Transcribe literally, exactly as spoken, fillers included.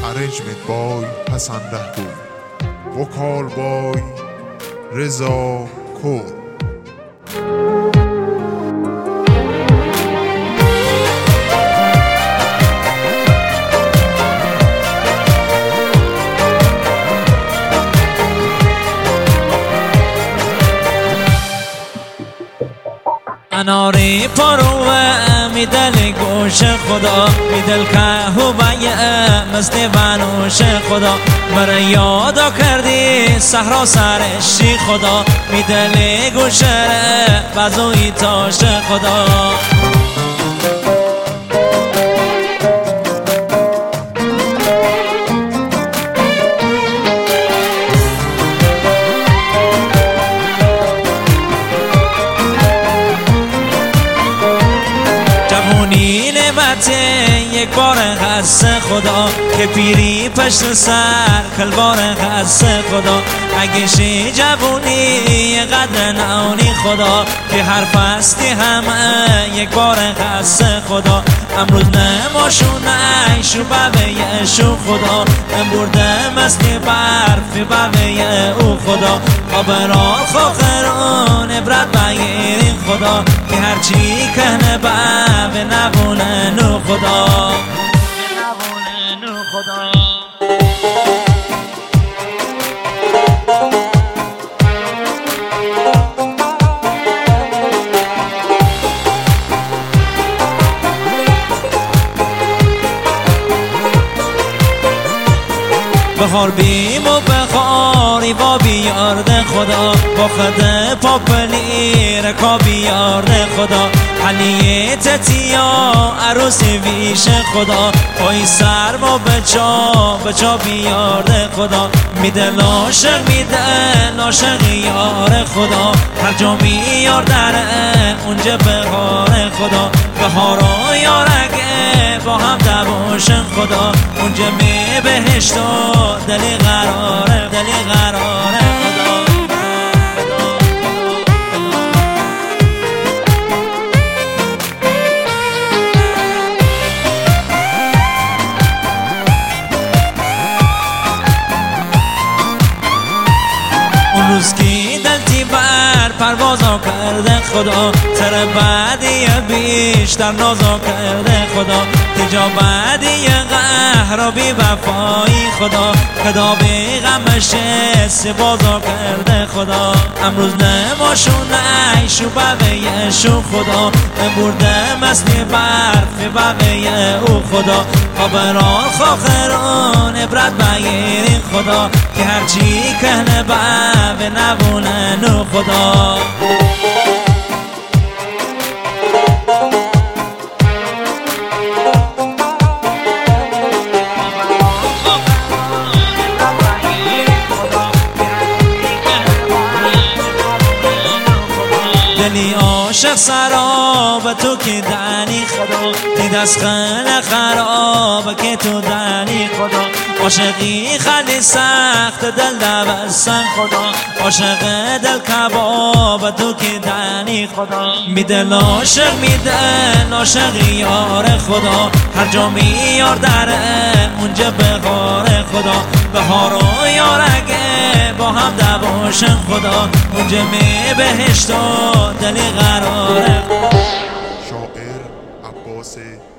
arrangement by Hassan Rahboy, vocal by Reza Kor. اناری پروه میدل گوش خدا، میدل که هویه مثل بنوش خدا. برای یادا کردی صحرا سرشی خدا، میدل گوشه بزوی تاش خدا. یک بار خاص خدا که پیری پشت سر کل بار خاص خدا. اگه شی جوونی قدر ناونی خدا که هر فستی همه یک بار خاص خدا. امروز نماشونه شو بابه شو خدا، امبرده مثل برف بابه او خدا. خبرال خوخران عبرت بگیرین خدا که هرچی کنه بابه نبونه نو خدا، نبونه نو خدا. بخار بیم و بخاری با بیارده خدا، با خده پاپلی رکا بیارده خدا. حلیه تتیا عروسی ویش خدا، پای سر با بچا بچا بیارده خدا. میده ناشق میده ناشق یار خدا، هر جا میار دره اونجا بخاره خدا. بخارا یارگه با هم دواشن خدا، اونجا می بهشت و دلی قراره دلی قراره خدا. اون روز که دلتی بر پروازا کرده خدا، سر بعدی بیشتر نازا کرده خدا. تجا بعدی قهر و بی وفایی خدا، خدا بی غمش سبازا کرده خدا. امروز نماشونه شو بابه شو خدا، برده مثل برف بابه او خدا. خبرال خوخران عبرت بگیرین خدا که هرچی کنه بابه نبونه نو خدا. دلی عاشق سراب تو که دنی خدا، دید از خل خراب که تو دنی خدا. عاشقی خیلی سخت دل دوستن خدا، عاشق دل کباب تو که دنی خدا. میده عاشق میده عاشق یار خدا، هر جا میار دره اونجا بخاره خدا. بهار و یارگه با هم دواشن خدا، اونجا می بهشت و دلی قراره. شاعر عباس